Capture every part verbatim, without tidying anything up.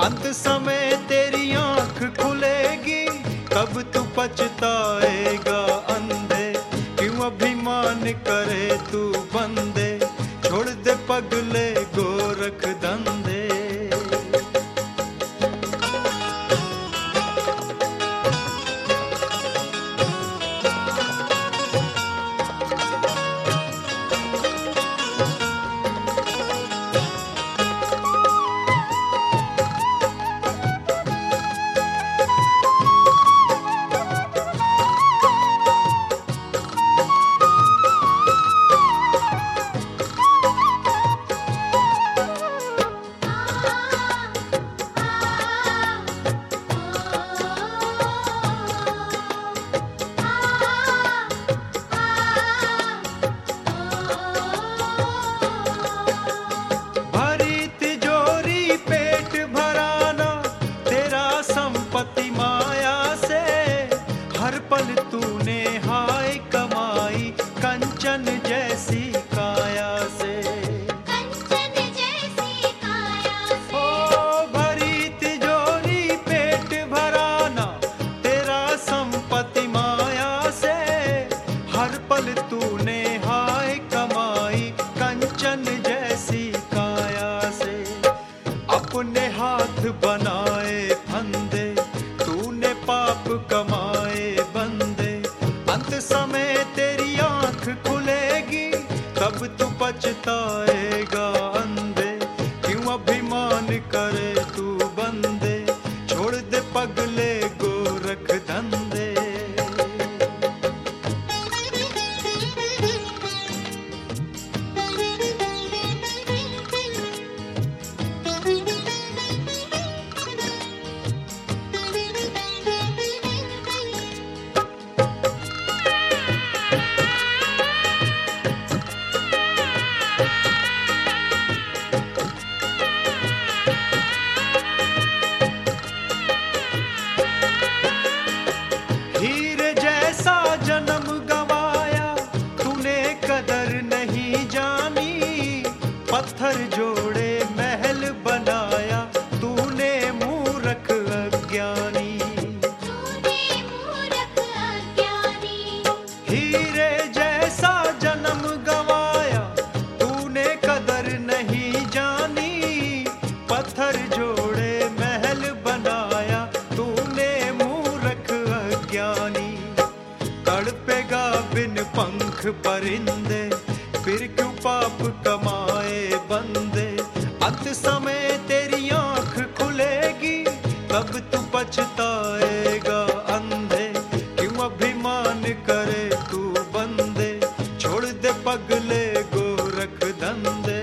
अंत समय तेरी आंख खुलेगी, तब तू पछताएगा अंधे। क्यों अभिमान करे तू बंदे, छोड़ दे पगले गोरख धंधे। पल तूने हाय कमाई कंचन जैसी काया से, कंचन जैसी काया से। ओ भरी तिजोरी पेट भराना तेरा संपत्ति माया से। हर पल तूने हाय कमाई कंचन जैसी काया से। अपने हाथ बनाए फंदे तूने पाप कमाए बंदे। अंत समय तेरी आंख खुलेगी, तब तू पछताएगा अंधे। क्यों अभिमान करे तू बंदे, छोड़ दे पगले गोरख धंधे। हीरे जैसा जन्म गवाया तूने कदर नहीं जानी। पत्थर जोड़े महल बनाया तूने मूर्ख अज्ञानी। तूने मूर्ख अज्ञानी। हीरे जैसा जन्म गवाया तूने कदर नहीं जानी। पत्थर जोड़े महल बनाया तूने मूर्ख अज्ञानी। तड़पेगा बिन पंख परिंदे, फिर क्यों पाप कमाए बंदे। अंत समय तेरी आंख खुलेगी, तब तू पछताएगा अंधे। क्यों अभिमान करे तू बंदे, छोड़ दे पगले गोरख धंधे।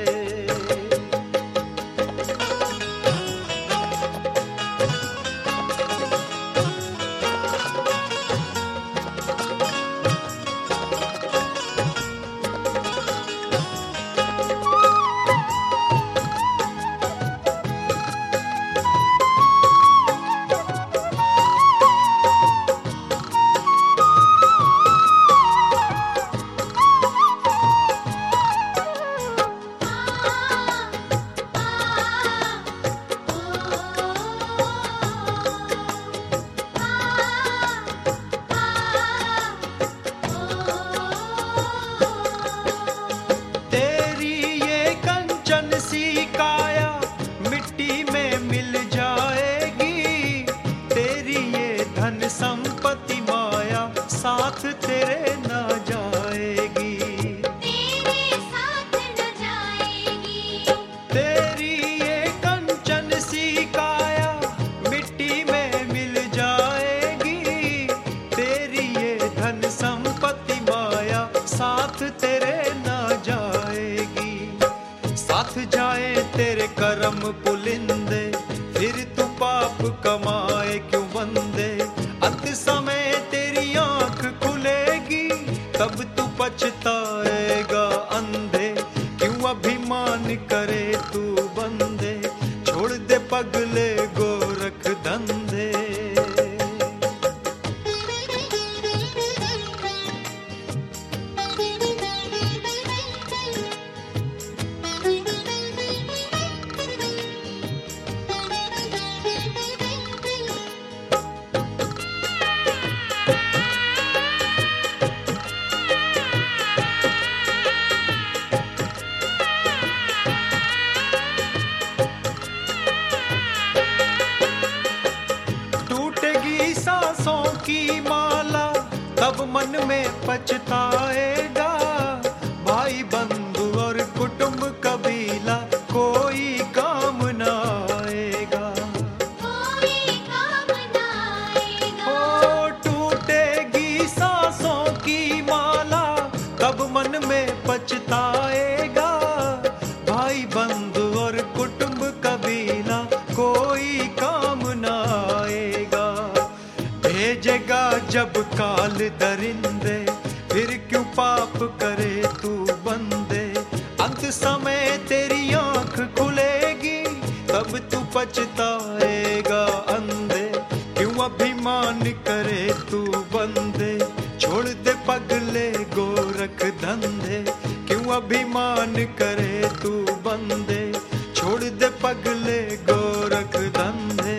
तेरी ये कंचन सी काया मिट्टी में मिल जाएगी। तेरी ये धन संपत्ति माया साथ तेरे न जाएगी। तेरे साथ न जाएगी। तेरी ये कंचन सी काया मिट्टी में मिल जाएगी। तेरी ये धन संपत्ति माया साथ तेरे न जाएगी। साथ जाए तेरे कर्म पुलिंदे, फिर तू पाप कमाए क्यों बंदे। अंत समय तेरी आंख खुलेगी, तब तू पछताएगा अंधे। क्यों अभिमान करे तू बंदे, छोड़ दे पगले गोरख धंधे। की माला तब मन में पछताएगा। भाई बंधु और कुटुंब कबीला कोई काम न आएगा। कोई काम न आएगा। ओ टूटेगी सांसों की माला तब मन में पछताएगा। भाई बंधु और कुटुंब कबीला कोई काम न आएगा। भेजेगा जब काल दरिंदे फिर क्यों पाप करे तू बंदे। अंत समय तेरी आंख खुलेगी तब तू पछताएगा अंधे। क्यों अभिमान करे तू बंदे छोड़ दे पगले गोरख धंधे। क्यों अभिमान करे तू बंदे छोड़ दे पगले गोरख धंधे।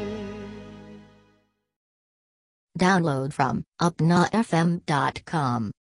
Download from upna f m dot com.